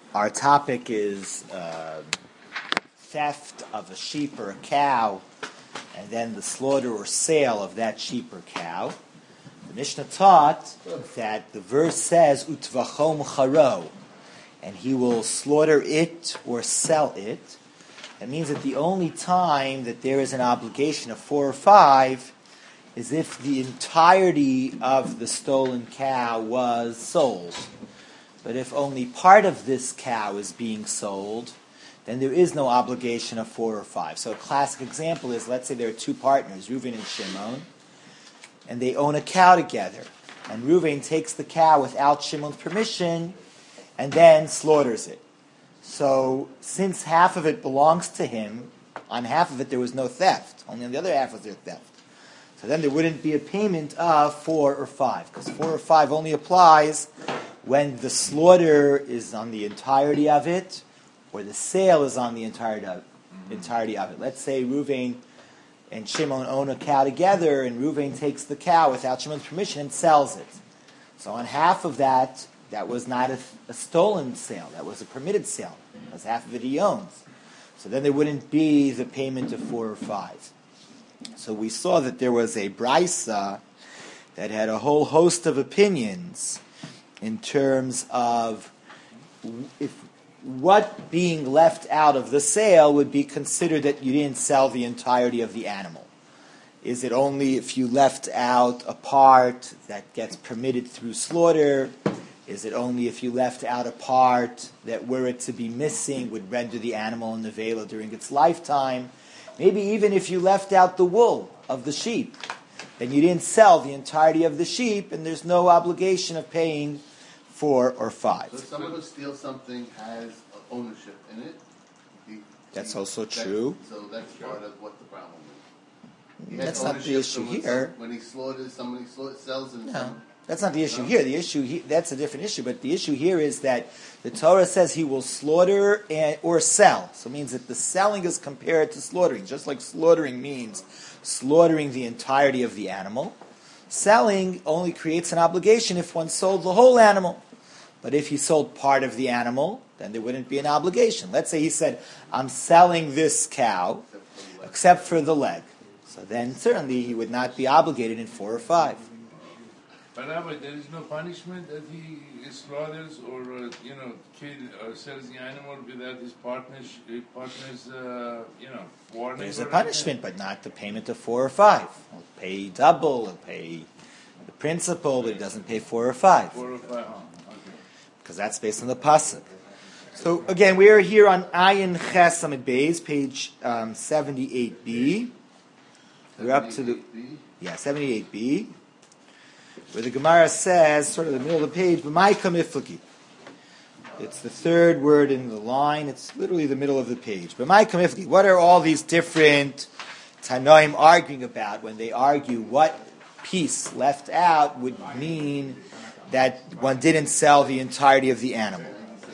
Our topic is theft of a sheep or a cow, and then the slaughter or sale of that sheep or cow. The Mishnah taught that the verse says, Utvachom charo, and he will slaughter it or sell it. That means that the only time that there is an obligation of 4 or 5 is if the entirety of the stolen cow was sold. But if only part of this cow is being sold, then there is no obligation of 4 or 5. So a classic example is, let's say there are two partners, Reuven and Shimon, and they own a cow together. And Reuven takes the cow without Shimon's permission and then slaughters it. So since half of it belongs to him, on half of it there was no theft. Only on the other half was there theft. So then there wouldn't be a payment of 4 or 5, because 4 or 5 only applies when the slaughter is on the entirety of it, or the sale is on the entirety of it. Let's say Reuven and Shimon own a cow together, and Reuven takes the cow without Shimon's permission and sells it. So on half of that, that was not a stolen sale, that was a permitted sale, because half of it he owns. So then there wouldn't be the payment of 4 or 5. So we saw that there was a brisa that had a whole host of opinions in terms of if what being left out of the sale would be considered that you didn't sell the entirety of the animal. Is it only if you left out a part that gets permitted through slaughter? Is it only if you left out a part that were it to be missing would render the animal in the vela during its lifetime? Maybe even if you left out the wool of the sheep, then you didn't sell the entirety of the sheep, and there's no obligation of paying 4 or 5. So if someone who steals something has ownership in it? That's also true. So that's part of what the problem is. That's not the issue here. When he slaughters, somebody sells him. No, that's not the issue here. The issue that's a different issue. But the issue here is that the Torah says he will slaughter or sell. So it means that the selling is compared to slaughtering. Just like slaughtering means slaughtering the entirety of the animal, selling only creates an obligation if one sold the whole animal. But if he sold part of the animal, then there wouldn't be an obligation. Let's say he said, I'm selling this cow except for the leg. So then certainly he would not be obligated in 4 or 5. But Rabbi, there is no punishment that he slaughters or sells the animal without his partner's warning. There's a punishment, but not the payment of 4 or 5. He'll pay double, he'll pay the principal, but he doesn't pay 4 or 5. 4 or 5, okay. Because that's based on the pasuk. So again, we are here on Ayin Ches Amid Beis, page 78b. We're up to the 78b. Where the Gemara says, sort of the middle of the page, B'maika miflaki. It's the third word in the line. It's literally the middle of the page. B'maika miflaki. What are all these different Tanoim arguing about when they argue what piece left out would mean that one didn't sell the entirety of the animal?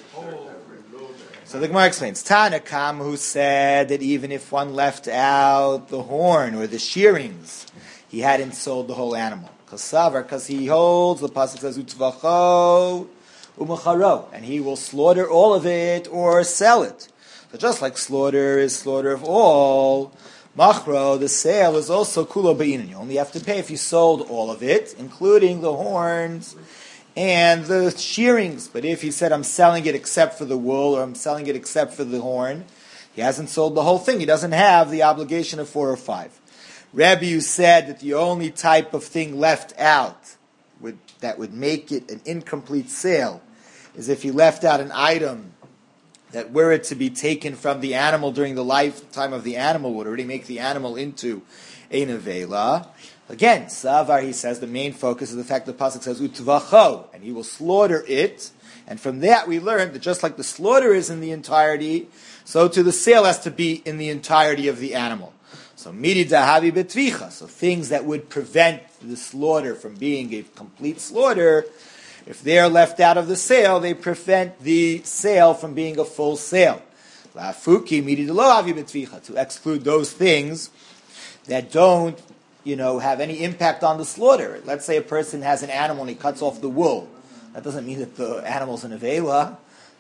So the Gemara explains, Tanakam, who said that even if one left out the horn or the shearings, he hadn't sold the whole animal. Because he holds, the pasuk says, Utvacho umacharo, and he will slaughter all of it or sell it. So just like slaughter is slaughter of all, machro, the sale, is also kulo be'inan. You only have to pay if you sold all of it, including the horns and the shearings. But if he said, I'm selling it except for the wool, or I'm selling it except for the horn, he hasn't sold the whole thing. He doesn't have the obligation of 4 or 5. Rabbi said that the only type of thing left out that would make it an incomplete sale is if you left out an item that were it to be taken from the animal during the lifetime of the animal would already make the animal into a nevela. Again, Savar, he says, the main focus is the fact that the pasuk says utvacho, and he will slaughter it. And from that we learned that just like the slaughter is in the entirety, so too the sale has to be in the entirety of the animal. So midi dahavi betvicha, so things that would prevent the slaughter from being a complete slaughter, if they are left out of the sale, they prevent the sale from being a full sale. Lafuki midi delahavi betvicha, to exclude those things that don't, have any impact on the slaughter. Let's say a person has an animal and he cuts off the wool. That doesn't mean that the animal's an avela.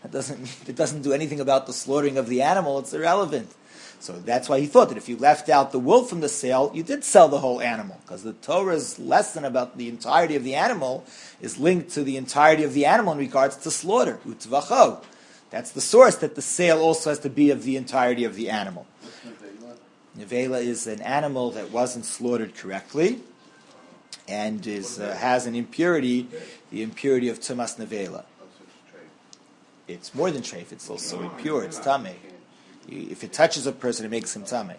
It doesn't do anything about the slaughtering of the animal. It's irrelevant. So that's why he thought that if you left out the wool from the sale, you did sell the whole animal, because the Torah's lesson about the entirety of the animal is linked to the entirety of the animal in regards to slaughter. Utvacho. That's the source that the sale also has to be of the entirety of the animal. Nevela is an animal that wasn't slaughtered correctly and has an impurity, the impurity of Tumas Nevela. It's more than treif, it's also impure, it's tameh. If it touches a person, it makes him tameh.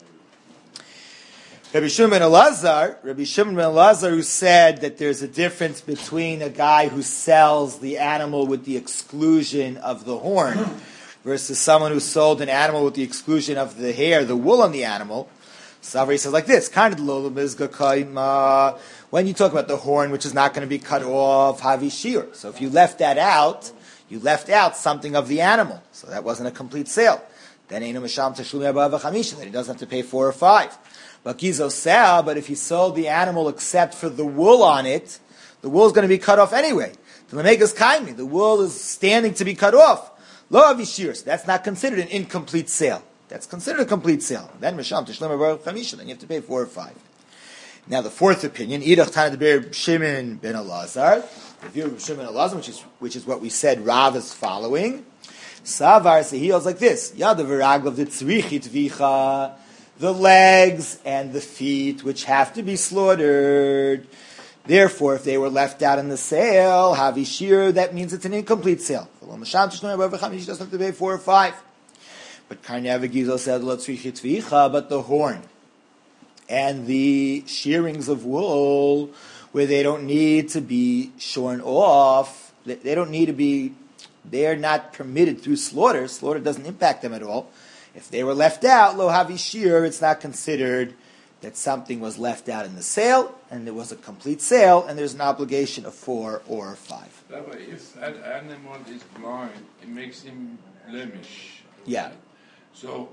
Rabbi Shimon ben Elazar, who said that there's a difference between a guy who sells the animal with the exclusion of the horn versus someone who sold an animal with the exclusion of the hair, the wool on the animal. Savri says like this, kind of when you talk about the horn, which is not going to be cut off, havishir. So if you left that out, you left out something of the animal. So that wasn't a complete sale. Then then he doesn't have to pay 4 or 5. But gizo sell, but if he sold the animal except for the wool on it, the wool is going to be cut off anyway. The wool is standing to be cut off. Lo avishir, so that's not considered an incomplete sale. That's considered a complete sale. Then you have to pay 4 or 5. Now the fourth opinion, Idach Tanad Shimon ben Elazar, the view of Shimon ben Elazar, which is what we said Rav is following. Savar, so he holds like this: Yadav v'raglav v'tzrichit vicha, the legs and the feet which have to be slaughtered. Therefore, if they were left out in the sale, havishir, that means it's an incomplete sale. He doesn't have to pay 4 or 5. But Karnev said l'tzrichit vicha, but the horn and the shearings of wool, where they don't need to be shorn off, they don't need to be. They are not permitted through slaughter. Slaughter doesn't impact them at all. If they were left out, lo havishir, it's not considered that something was left out in the sale, and it was a complete sale, and there's an obligation of 4 or 5. Rabbi, if an animal is blind, it makes him blemish. Yeah. So,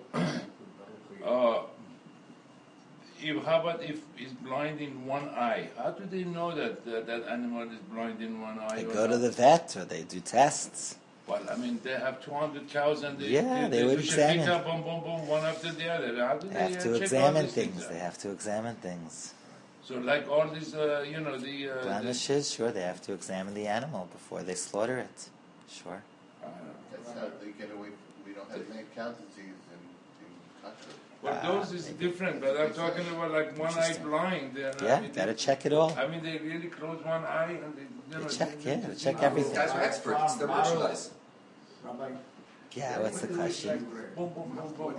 how about if he's blind in one eye? How do they know that that animal is blind in one eye? They go to the vet, or they do tests. Well, I mean, they have 200 cows, and they would examine. Boom, boom, boom, one after the other. How do they have to examine things. They have to examine things. So, like all these, the blemishes, sure, they have to examine the animal before they slaughter it. Sure. That's how they get away. We don't have many cow disease in country. Well, those is different, but I'm talking about like one eye blind. Gotta check it all. I mean, they really close one eye and they check everything. These guys are experts. They're merchandise. Yeah, what's the question? Boom, boom, boom, boom.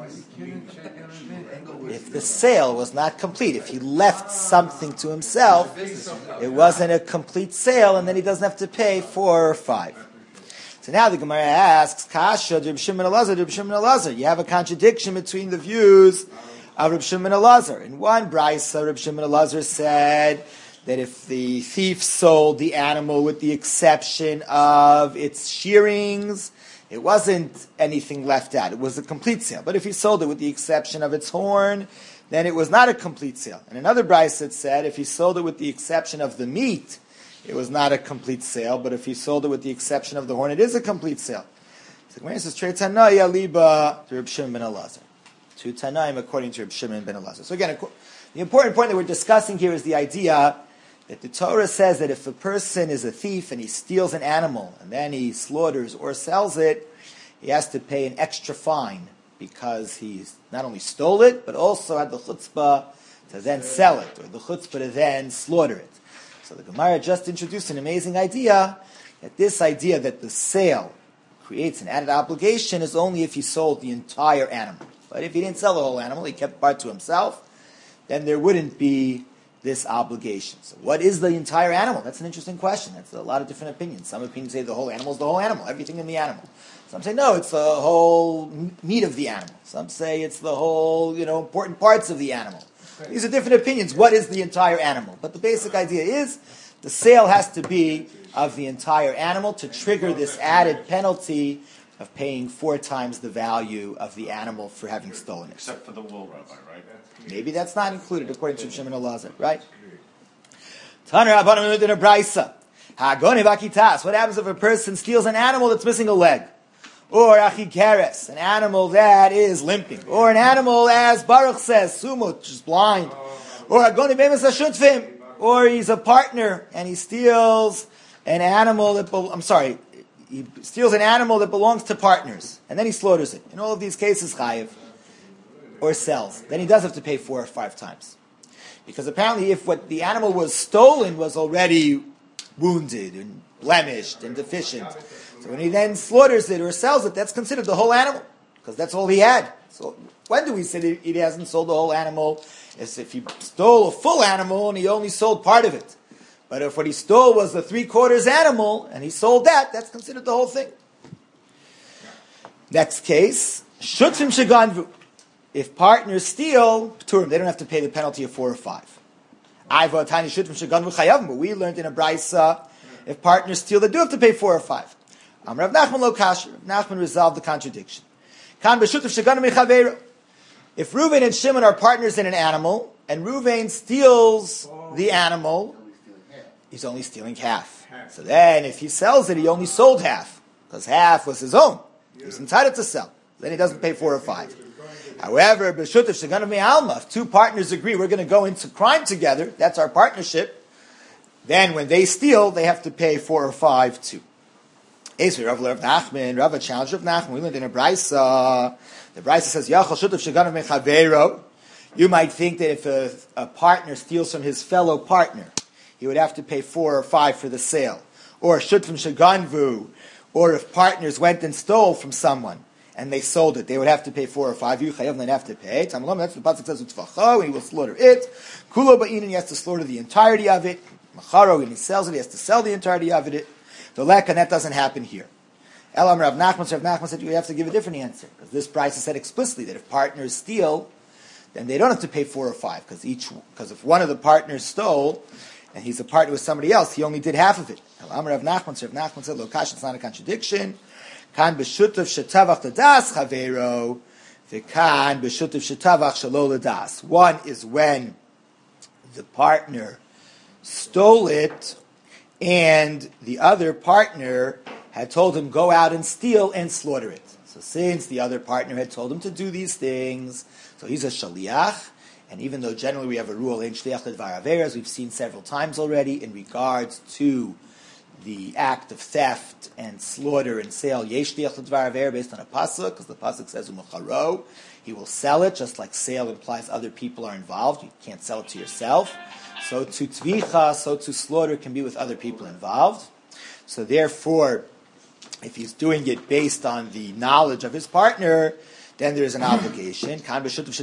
If the sale was not complete, if he left something to himself, it wasn't a complete sale, and then he doesn't have to pay 4 or 5. So now the Gemara asks, Kasha, Reb Shimon Elazar. You have a contradiction between the views of Reb Shimon Elazar. In one brisa, Reb Shimon Elazar said that if the thief sold the animal with the exception of its shearings, it wasn't anything left out. It was a complete sale. But if he sold it with the exception of its horn, then it was not a complete sale. And another brisa it said if he sold it with the exception of the meat, it was not a complete sale, but if he sold it with the exception of the horn, it is a complete sale. So Gemara says, Trei Tanaya liba to Reb Shimon ben Elazar. 2 Tanaim according to Reb Shimon ben Elazar. So again, the important point that we're discussing here is the idea that the Torah says that if a person is a thief and he steals an animal and then he slaughters or sells it, he has to pay an extra fine because he not only stole it, but also had the chutzpah to then sell it, or the chutzpah to then slaughter it. So the Gemara just introduced an amazing idea, that this idea that the sale creates an added obligation is only if he sold the entire animal. But if he didn't sell the whole animal, he kept part to himself, then there wouldn't be this obligation. So what is the entire animal? That's an interesting question. That's a lot of different opinions. Some opinions say the whole animal is the whole animal, everything in the animal. Some say no, it's the whole meat of the animal. Some say it's the whole, important parts of the animal. These are different opinions. What is the entire animal? But the basic idea is the sale has to be of the entire animal to trigger this added penalty of paying 4 times the value of the animal for having stolen it. Except for the wool, Rabbi, right? Maybe that's not included according to Shimon Elazar, right? Taner Rabbanan in a brisa. Hagone vakitas. What happens if a person steals an animal that's missing a leg? or achikeres, an animal that is limping, or an animal, as Baruch says, sumut, which is blind, or agoni bemis hashutfim, or he's a partner and he steals an animal that he steals an animal that belongs to partners, and then he slaughters it. In all of these cases, chayiv, or sells. Then he does have to pay 4 or 5 times. Because apparently if what the animal was stolen was already wounded and blemished and deficient, so when he then slaughters it or sells it, that's considered the whole animal, because that's all he had. So when do we say that he hasn't sold the whole animal? As if he stole a full animal and he only sold part of it. But if what he stole was the 3/4 animal, and he sold that, that's considered the whole thing. Next case, Shutfim Shaganvu. If partners steal, Pturim, they don't have to pay the penalty of 4 or 5. Aiva Tani Shutfim Shaganvu Chayavim, but we learned in a Braisa, if partners steal, they do have to pay 4 or 5. Rav Nachman lo kasher. Rav Nachman resolved the contradiction. Kan b'shutf Shaganvu Mechaveiro. If Reuven and Shimon are partners in an animal, and Reuven steals the animal, he's only stealing half. So then, if he sells it, he only sold half, because half was his own. He was entitled to sell. Then he doesn't pay 4 or 5. However, b'shutf sheganov me'alma, if 2 partners agree we're going to go into crime together, that's our partnership, then when they steal, they have to pay 4 or 5 too. Rav Nachman, Rav challenged Rav Nachman. We learned in a Braisa. The Braisa says, "Yachal shutuf sheganov mechaveiro." You might think that if a partner steals from his fellow partner, he would have to pay 4 or 5 for the sale. Or shutfim sheganvu, or if partners went and stole from someone and they sold it, they would have to pay 4 or 5. You chayav, they'd have to pay. Tamalam, that's what the pasuk says. Utfacho, and he will slaughter it. Kulo ba'inin, he has to slaughter the entirety of it. Macharo, when he sells it, he has to sell the entirety of it. The lek, and that doesn't happen here. Elam Rav Nachman said you have to give a different answer, because this price is said explicitly that if partners steal, then they don't have to pay 4 or 5, because if one of the partners stole and he's a partner with somebody else, he only did half of it. Elam Rav Nachman said Lokash, it's not a contradiction. Kan b'shutav shetavach l'das chaveiro, v'kan b'shutav shetavach shelo l'das. One is when the partner stole it, and the other partner had told him, go out and steal and slaughter it. So since the other partner had told him to do these things, so he's a shaliach, and even though generally we have a rule, ein shliach ledvar avera, as we've seen several times already, in regards to the act of theft and slaughter and sale, yesh shliach ledvar avera, based on a pasuk, because the pasuk says, umacharo, he will sell it, just like sale implies other people are involved. You can't sell it to yourself. So to tvicha, so to slaughter can be with other people involved. So therefore, if he's doing it based on the knowledge of his partner, then there is an obligation. But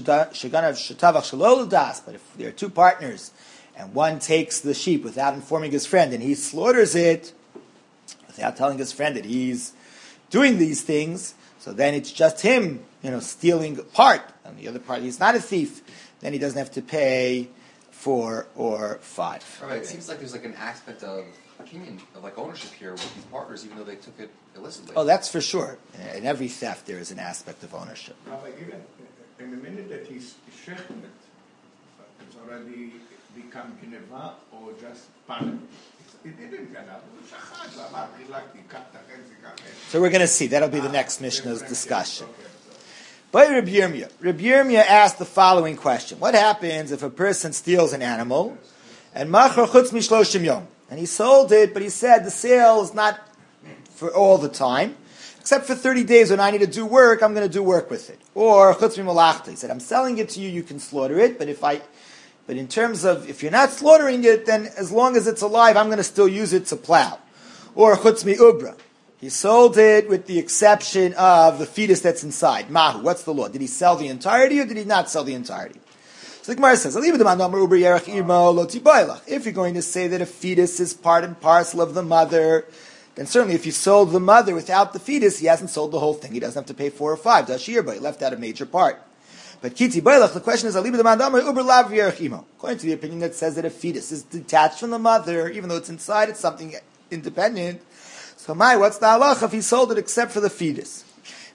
if there are 2 partners, and one takes the sheep without informing his friend, and he slaughters it without telling his friend that he's doing these things, so then it's just him, stealing part. On the other part, he's not a thief. Then he doesn't have to pay 4 or 5. Right, it seems like there's like an aspect of opinion, of like ownership here with these partners, even though they took it illicitly. Oh, that's for sure. In every theft, there is an aspect of ownership. Rabbi, even in the minute that he's shechted, it's already become gneva or just panic. It didn't get up. So we're going to see. That'll be the next Mishnah's discussion. By Reb Yirmiyah. Reb Yirmiyah asked the following question. What happens if a person steals an animal and machar chutz mishloshim yom, and he sold it, but he said the sale is not for all the time, except for 30 days when I need to do work, I'm going to do work with it. Or chutz mimalachta, he said, I'm selling it to you, you can slaughter it, but in terms of, if you're not slaughtering it, then as long as it's alive, I'm going to still use it to plow. Or chutz mi ubra, he sold it with the exception of the fetus that's inside. Mahu, what's the law? Did he sell the entirety or did he not sell the entirety? So the Gemara says, if you're going to say that a fetus is part and parcel of the mother, then certainly if you sold the mother without the fetus, he hasn't sold the whole thing. He doesn't have to pay 4 or 5. Dashir, but he left out a major part. But Kiti Bailach, the question is, according to the opinion that says that a fetus is detached from the mother, even though it's inside, it's something independent. So what's the halacha if he sold it except for the fetus?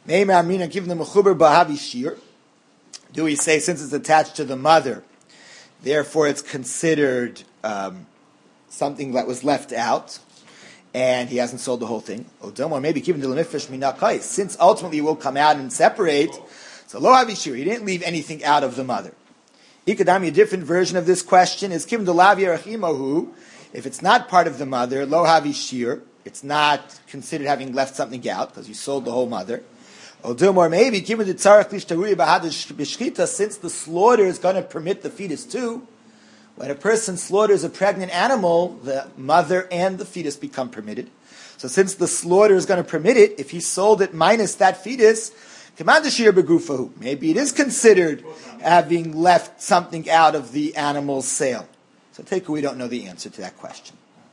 Do we say since it's attached to the mother, therefore it's considered something that was left out? and he hasn't sold the whole thing. Or maybe given the lemifresh minakais, since ultimately he will come out and separate. So lo havishir, he didn't leave anything out of the mother. Ikadami, a different version of this question is given the lavia rachimohu. If it's not part of the mother, lo havishir, it's not considered having left something out because you sold the whole mother. Or maybe given the tzarach lishtaruya b'hadash b'shchita, since the slaughter is going to permit the fetus too. When a person slaughters a pregnant animal, the mother and the fetus become permitted. So since the slaughter is going to permit it, if he sold it minus that fetus, maybe it is considered having left something out of the animal's sale. So we don't know the answer to that question.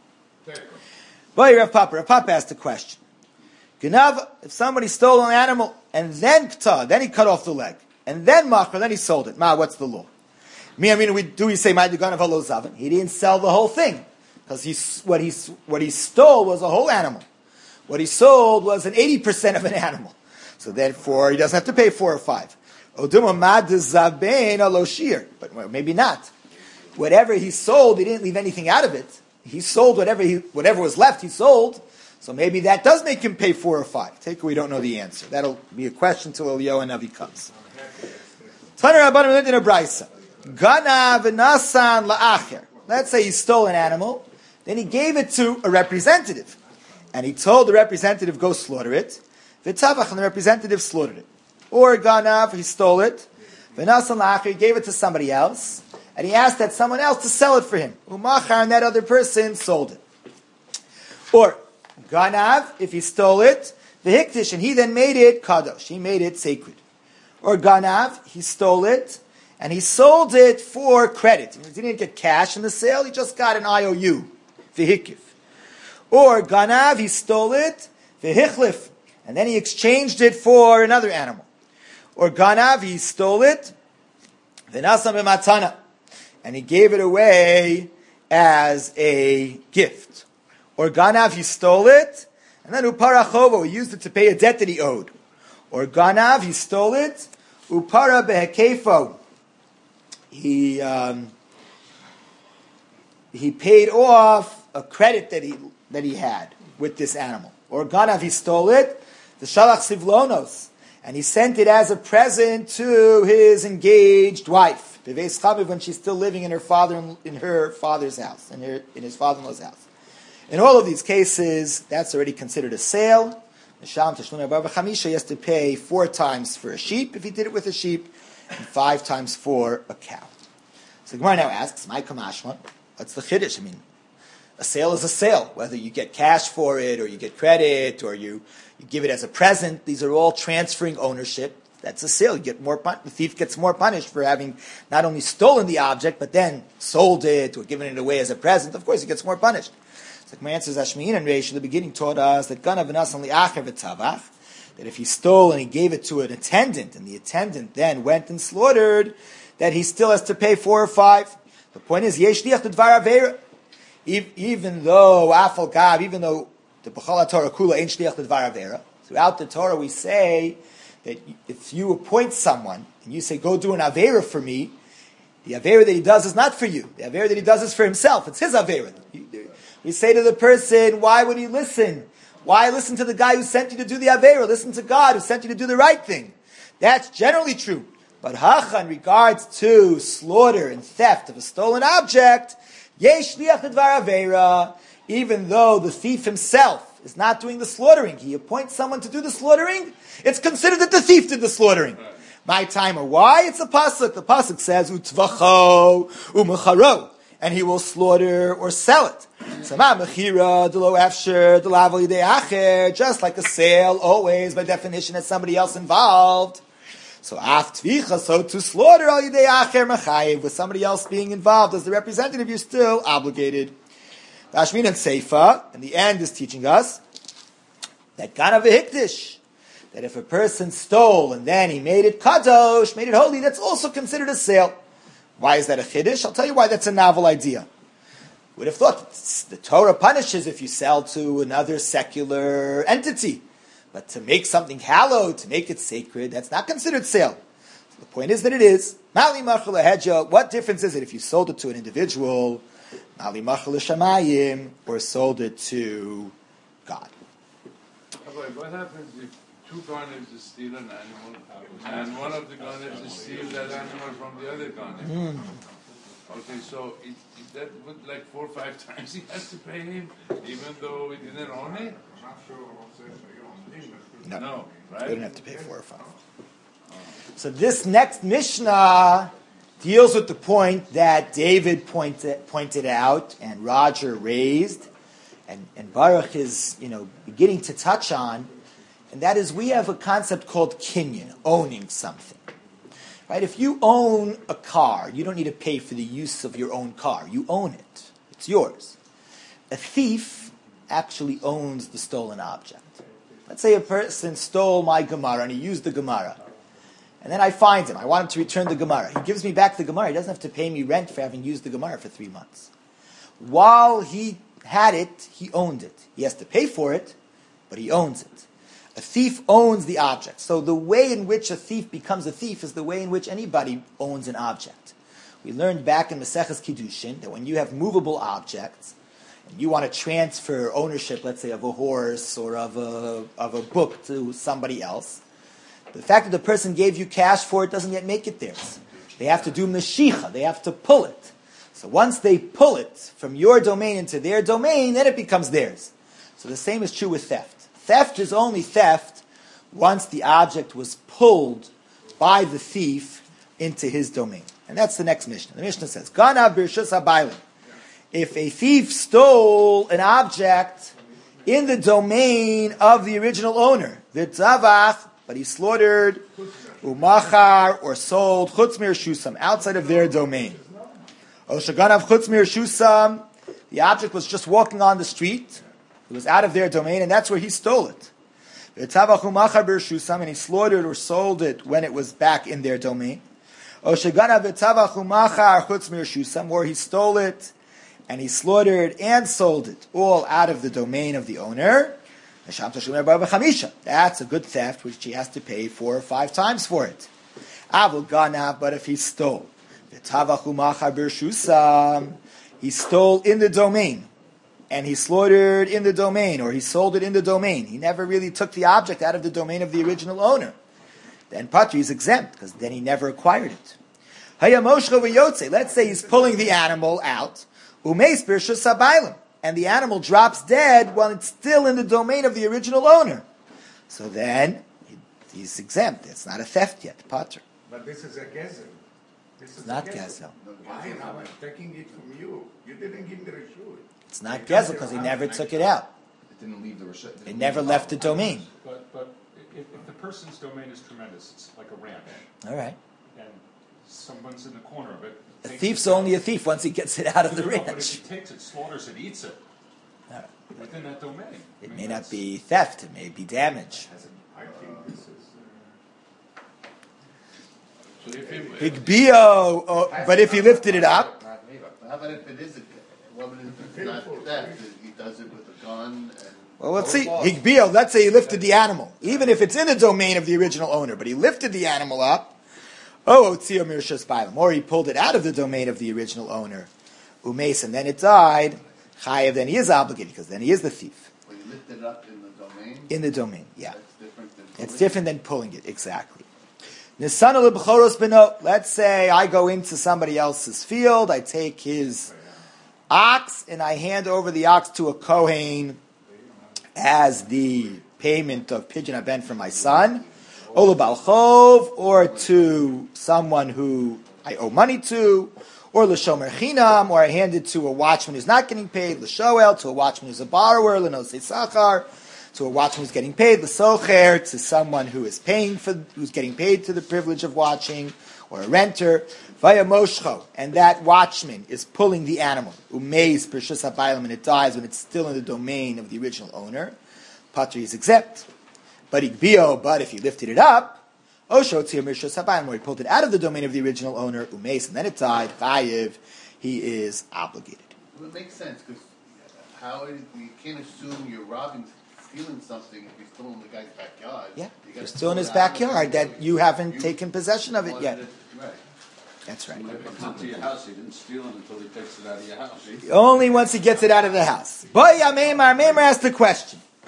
Rav Papa asked the question. Genav, if somebody stole an animal and then he cut off the leg, and then machar, then he sold it. What's the law? We say Ma'aduganav halo zavan? He didn't sell the whole thing because what he stole was a whole animal. What he sold was an 80% of an animal. So therefore, he doesn't have to pay 4 or 5. But maybe not. Whatever he sold, he didn't leave anything out of it. He sold whatever was left. He sold. So maybe that does make him pay 4 or 5. We don't know the answer. That'll be a question till Eliyahu Navi comes. Taner Rabbanim lived in a brisa. Ganav v'nasan la'acher. Let's say he stole an animal, then he gave it to a representative, and he told the representative, go slaughter it. V'tavach, and the representative slaughtered it. Or Ganav, he stole it, v'nasan la'acher, he gave it to somebody else, and he asked that someone else to sell it for him. Umachar, and that other person sold it. Or Ganav, if he stole it, v'hiktish, and he then made it kadosh, he made it sacred. Or Ganav, he stole it, and he sold it for credit. He didn't get cash in the sale, he just got an IOU, v'hikif. Or Ganav, he stole it, v'hichlif, and then he exchanged it for another animal. Or Ganav, he stole it, v'nasam b'matana, and he gave it away as a gift. Or Ganav, he stole it, and then upara chovo, he used it to pay a debt that he owed. Or Ganav, he stole it, upara behekefo, he paid off a credit that he had with this animal. Or Ganav, he stole it, the shalach sivlonos, and he sent it as a present to his engaged wife, beveis chaviv, when she's still living in her father's house, in his father-in-law's house. In all of these cases, that's already considered a sale. He has to pay 4 times for a sheep if he did it with a sheep, and 5 times for a cow. So the Gemara now asks, "My kamashma, what's the chiddush? A sale is a sale. Whether you get cash for it, or you get credit, or you give it as a present, these are all transferring ownership. That's a sale. The thief gets more punished for having not only stolen the object, but then sold it or given it away as a present. Of course, he gets more punished. So my answer is Ashmiin and Reish in the beginning taught us that Ganav v'nasan li'acher v'tavach, that if he stole and he gave it to an attendant, and the attendant then went and slaughtered, that he still has to pay 4 or 5. The point is, yesh liach d'dvar aveira. Even though the B'chal Torah kula ain't shliach d'dvar aveira, throughout the Torah we say that if you appoint someone and you say, go do an aveira for me, the aveira that he does is not for you. The aveira that he does is for himself. It's his aveira. We say to the person, why would he listen? Why listen to the guy who sent you to do the aveira? Listen to God who sent you to do the right thing. That's generally true. But hacha, in regards to slaughter and theft of a stolen object, yesh liach d'dvar aveira, even though the thief himself is not doing the slaughtering, he appoints someone to do the slaughtering, it's considered that the thief did the slaughtering. My time or why? It's a pasuk. The pasuk says, u'tvacho u'mecharo, and he will slaughter or sell it. Just like a sale, always by definition has somebody else involved. So to slaughter al yidei acher mechayev, with somebody else being involved as the representative, you're still obligated. Ashmin and Seifa, in the end, is teaching us that Ganav v'hikdish, that if a person stole and then he made it kadosh, made it holy, that's also considered a sale. Why is that a chiddush? I'll tell you why that's a novel idea. Would have thought the Torah punishes if you sell to another secular entity. But to make something hallowed, to make it sacred, that's not considered sale. So the point is that it is. Mali machal lahedja, what difference is it if you sold it to an individual, mali machal shamayim, or sold it to God. Rabbi, what happens if two Garners steal an animal and one of the Garners steals that animal from the other Garner? Okay, so that would like 4 or 5 times he has to pay him, even though he didn't own it? No, right? We don't have to pay 4 or 5. So this next Mishnah deals with the point that David pointed out and Roger raised, and Baruch is beginning to touch on, and that is we have a concept called kinyan, owning something. Right? If you own a car, you don't need to pay for the use of your own car. You own it. It's yours. A thief actually owns the stolen object. Let's say a person stole my Gemara and he used the Gemara. And then I find him. I want him to return the Gemara. He gives me back the Gemara. He doesn't have to pay me rent for having used the Gemara for 3 months. While he had it, he owned it. He has to pay for it, but he owns it. A thief owns the object. So the way in which a thief becomes a thief is the way in which anybody owns an object. We learned back in Maseches Kiddushin that when you have movable objects, and you want to transfer ownership, let's say, of a horse or of a book to somebody else, the fact that the person gave you cash for it doesn't yet make it theirs. They have to do meshicha. They have to pull it. So once they pull it from your domain into their domain, then it becomes theirs. So the same is true with theft. Theft is only theft once the object was pulled by the thief into his domain. And that's the next Mishnah. The Mishnah says, Ganav b'reshus habaylim. If a thief stole an object in the domain of the original owner, v'tzavach, but he slaughtered, umachar, or sold, chutz mirshusam, outside of their domain. O shaganav chutz mirshusam, the object was just walking on the street, it was out of their domain, and that's where he stole it. V'tzavach umachar b'rshusam, and he slaughtered or sold it when it was back in their domain. O shaganav v'tzavach umachar chutz mirshusam, or he stole it, and he slaughtered and sold it, all out of the domain of the owner. That's a good theft, which he has to pay 4 or 5 times for it. But if he stole, he stole in the domain, and he slaughtered in the domain, or he sold it in the domain. He never really took the object out of the domain of the original owner. Then Patri is exempt, because then he never acquired it. Let's say he's pulling the animal out, and the animal drops dead while it's still in the domain of the original owner. So then he's exempt. It's not a theft yet, Pater. But this is a gezel. It's not gezel. Why? I'm taking it from you. You didn't give me the reshut. It's not gezel because he never took it out. It didn't leave the reshut. It never left the domain. But if the person's domain is tremendous, it's like a ranch. All right. And someone's in the corner of it. A thief's only a thief once he gets it out of the But if ranch. he takes it, slaughters it, eats it, within that domain. It may not be theft. It may be damage. I think this is... So if he, Higbio, but if he lifted it up, How about if it is if it's not theft, he does it with a gun and... well, let's see. Higbio, let's say he lifted the animal. Even if it's in the domain of the original owner, but he lifted the animal up, or he pulled it out of the domain of the original owner, umes, and then it died, chayev, then he is obligated, because then he is the thief. When you lift it up in the domain? In the domain, yeah. That's different than pulling It's different than pulling it, exactly. Nisana lebchoros beno. Let's say I go into somebody else's field, I take his ox, and I hand over the ox to a Kohen as the payment of Pidyon Haben for my son, Ola Balchov, or to someone who I owe money to, or L'shomer Chinam, or I hand it to a watchman who's not getting paid, L'shoel, to a watchman who's a borrower, L'nosei Sachar, to a watchman who's getting paid, L'socher, to someone who is who's getting paid to the privilege of watching, or a renter, Vaya Moshcho, and that watchman is pulling the animal, Umeis Pershus HaBailam, and it dies when it's still in the domain of the original owner. Patri is exempt. But if he lifted it up, Oshotzir Pershus HaBailam, where he pulled it out of the domain of the original owner, Umeis, and then it died, Chayiv, he is obligated. Well, it makes sense, because you can't assume you're stealing something if you're still in the guy's backyard. Yeah, You you're still in his backyard that you haven't taken possession of it yet. Right. That's right. When it comes into your house, he didn't steal it until he takes it out of your house. Only once he gets it out of the house. Boy, Meimar asked the question.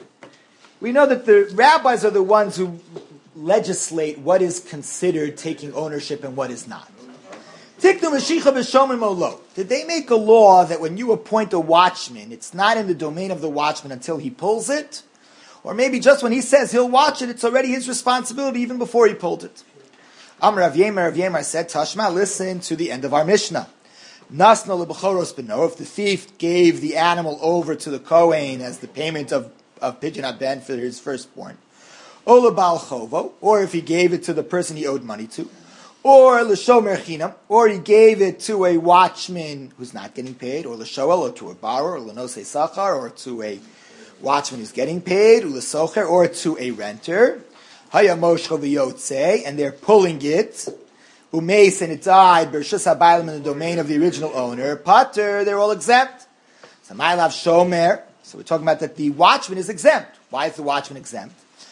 We know that the rabbis are the ones who legislate what is considered taking ownership and what is not. Did they make a law that when you appoint a watchman, it's not in the domain of the watchman until he pulls it? Or maybe just when he says he'll watch it, it's already his responsibility even before he pulled it. Rav Yemer said, Tashma, listen to the end of our Mishnah. Nasna lebechoros beno, if the thief gave the animal over to the Kohen as the payment of Pidyon HaBen for his firstborn, Ola Baal Chovo, or if he gave it to the person he owed money to, or l'shomer chinam, or he gave it to a watchman who's not getting paid, or l'shoel, or to a borrower, or l'nosei sachar, or to a watchman who's getting paid, or l'socher, or to a renter, haya moshcho v'yotze, and they're pulling it, umeis, and it died, b'rshus habaylim, in the domain of the original owner, pater, they're all exempt. So ma'alav shomer, so we're talking about that the watchman is exempt. Why is the watchman exempt?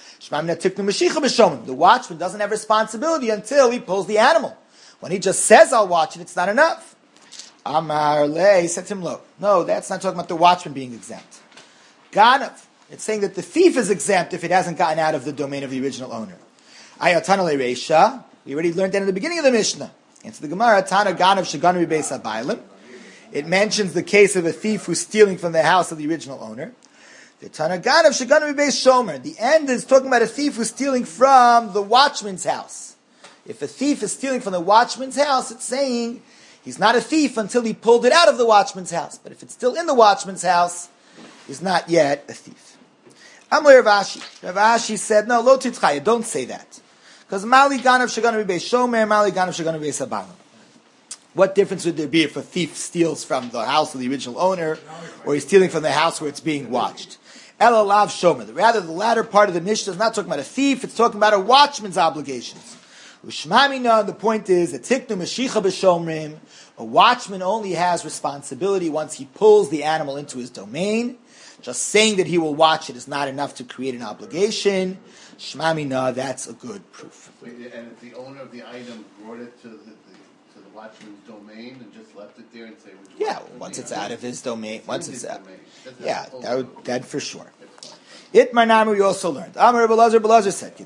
The watchman doesn't have responsibility until he pulls the animal. When he just says, I'll watch it, it's not enough. Amar le said to him, no, that's not talking about the watchman being exempt. Ganav, it's saying that the thief is exempt if it hasn't gotten out of the domain of the original owner. Ayatana le reisha, we already learned that in the beginning of the Mishnah. Answer the Gemara, Tana Ganav sheganu beis habaylim. It mentions the case of a thief who's stealing from the house of the original owner. The Tanaganav Shaganu Beis Shomer. The end is talking about a thief who's stealing from the watchman's house. If a thief is stealing from the watchman's house, it's saying he's not a thief until he pulled it out of the watchman's house. But if it's still in the watchman's house, he's not yet a thief. Amar Rav Ashi. Rav Ashi said, no, lo titchaya, don't say that. Because Mali Ganav Shaganu Beis Shomer, Mali Ganav Shaganu Beis Habaylim. What difference would there be if a thief steals from the house of the original owner, or he's stealing from the house where it's being watched? Elalav shomer. Rather, the latter part of the Mishnah is not talking about a thief; it's talking about a watchman's obligations. Ushmamina. The point is that tiknu meshicha b'shomrim. A watchman only has responsibility once he pulls the animal into his domain. Just saying that he will watch it is not enough to create an obligation. Shmamina. That's a good proof. And if the owner of the item brought it to the watchman's domain and just left it there and say, would you once it's out of his domain, once it's out. Yeah, that for sure. Itmar Namu, we also learned. Amar Belazar said,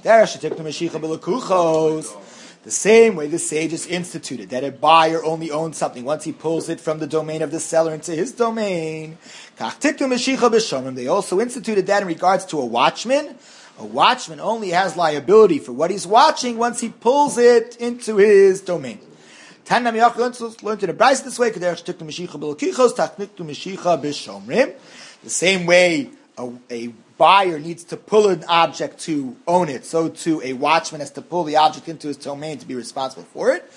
the same way the sages instituted that a buyer only owns something once he pulls it from the domain of the seller into his domain. They also instituted that in regards to a watchman. A watchman only has liability for what he's watching once he pulls it into his domain. Tanam Yach learned in a Bryce this way. The same way a buyer needs to pull an object to own it, so too a watchman has to pull the object into his domain to be responsible for it.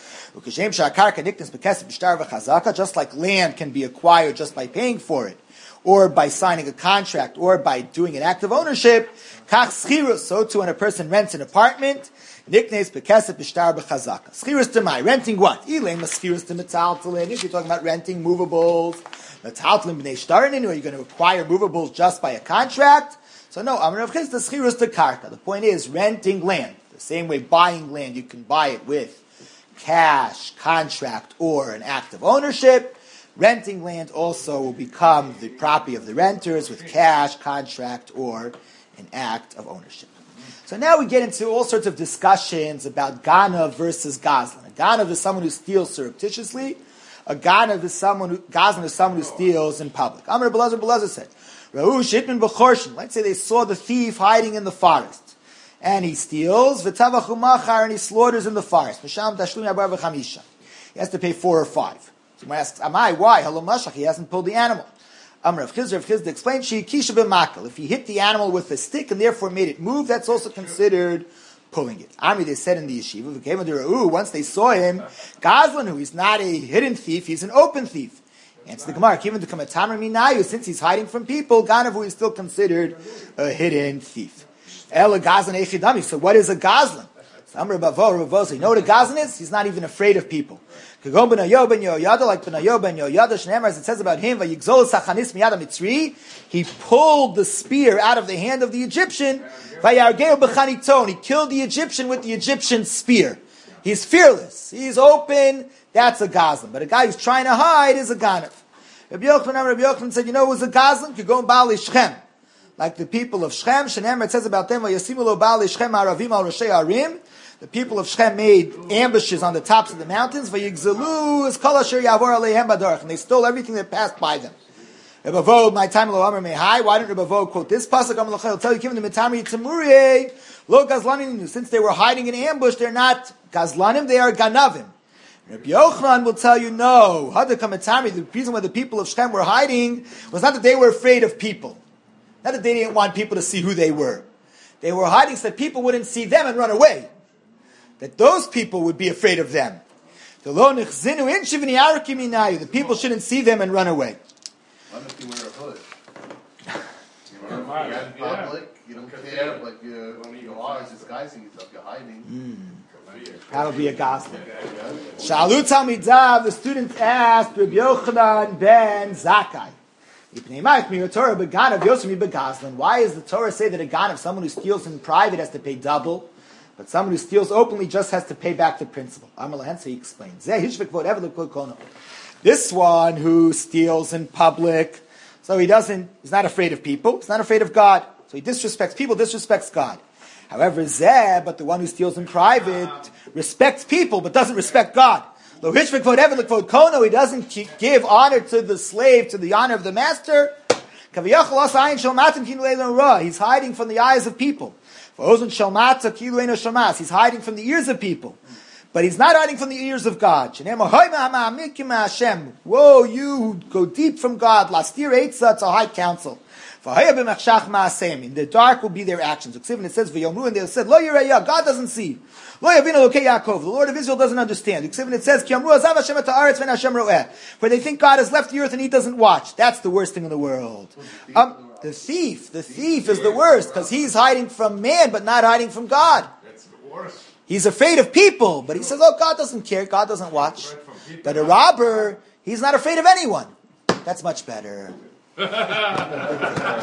Just like land can be acquired just by paying for it, or by signing a contract, or by doing an act of ownership, so too when a person rents an apartment, Niknes bekesef b'shtar b'chazaka. Schiras demai. Renting what? Ilay maschiras de metaltalin. If you're talking about renting movables, metaltalin b'nei shtarinin, or you're going to acquire movables just by a contract. So no, Amar Rav Chisda schiras de karka. The point is renting land. The same way buying land, you can buy it with cash, contract, or an act of ownership. Renting land also will become the property of the renters with cash, contract, or an act of ownership. So now we get into all sorts of discussions about Ganav versus Gazlan. A Ganav is someone who steals surreptitiously. A Ganav is someone who steals in public. Amar Belazar said, Ra'u shitmin b'chorshin. Let's say they saw the thief hiding in the forest. And he steals, v'tavachu machar, and he slaughters in the forest. Misham tashlumi abar v'chamisha. He has to pay 4 or 5. So one asks, Amai, why? Halom mashach, he hasn't pulled the animal. Rav Chisda explained, Sheikisha b'makal. If he hit the animal with a stick and therefore made it move, that's also considered pulling it. They said in the yeshiva, once they saw him, Gazlan, who he's not a hidden thief, he's an open thief. Answer the Gemara, even to come a Tamar Minayu, since he's hiding from people, Ganavu is still considered a hidden thief. Ela Gazlan Echidami. So what is a Gazlan? You know what a Gazlan is? He's not even afraid of people. Like Benayo ben Yoyada, as it says about him, he pulled the spear out of the hand of the Egyptian, he killed the Egyptian with the Egyptian spear. He's fearless, he's open, that's a Gazlan. But a guy who's trying to hide is a Ganav. Rabbi Yochanan said, you know who was a Gazlan? like the people of Shechem. Shenemer, it says about them, "Vayasimu lo ba'alei Shechem aravim al roshei arim." The people of Shechem made ambushes on the tops of the mountains. Vayigzelu es kol asher yavor aleihem badarach, and they stole everything that passed by them. Rebbe Vod, my time lo amar mehai. Why didn't Rebbe Vod quote this pasuk? I'm will tell you, given the mitami tzimurei lo gazlanim. Since they were hiding in ambush, they're not gazlanim; they are ganavim. Rabbi Yochanan will tell you, no. The reason why the people of Shechem were hiding was not that they were afraid of people, not that they didn't want people to see who they were. They were hiding so that people wouldn't see them and run away. That those people would be afraid of them. The people shouldn't see them and run away. What if you wear a hood? You're in Yeah. public, you don't care, but you are disguising yourself, you're hiding. Probably a gospel. Shalu Talmidav, the students asked Rabbi Yochanan ben Zakkai. Why does the Torah say that a ganav, someone who steals in private, has to pay double, but someone who steals openly just has to pay back the principal? So he explains. This one who steals in public, so he's not afraid of people, he's not afraid of God. So he disrespects people, disrespects God. However, but the one who steals in private respects people but doesn't respect God. He doesn't give honor to the slave, to the honor of the master. He's hiding from the eyes of people. He's hiding from the ears of people. But he's not hiding from the ears of God. Whoa, you go deep from God. It's a high counsel. In the dark will be their actions. And it says, and they said, God doesn't see. The Lord of Israel doesn't understand. And it says, for they think God has left the earth and he doesn't watch. That's the worst thing in the world. The thief is the worst, because he's hiding from man, but not hiding from God. That's the worst. He's afraid of people, but he says, God doesn't care, God doesn't watch. But a robber, he's not afraid of anyone. That's much better.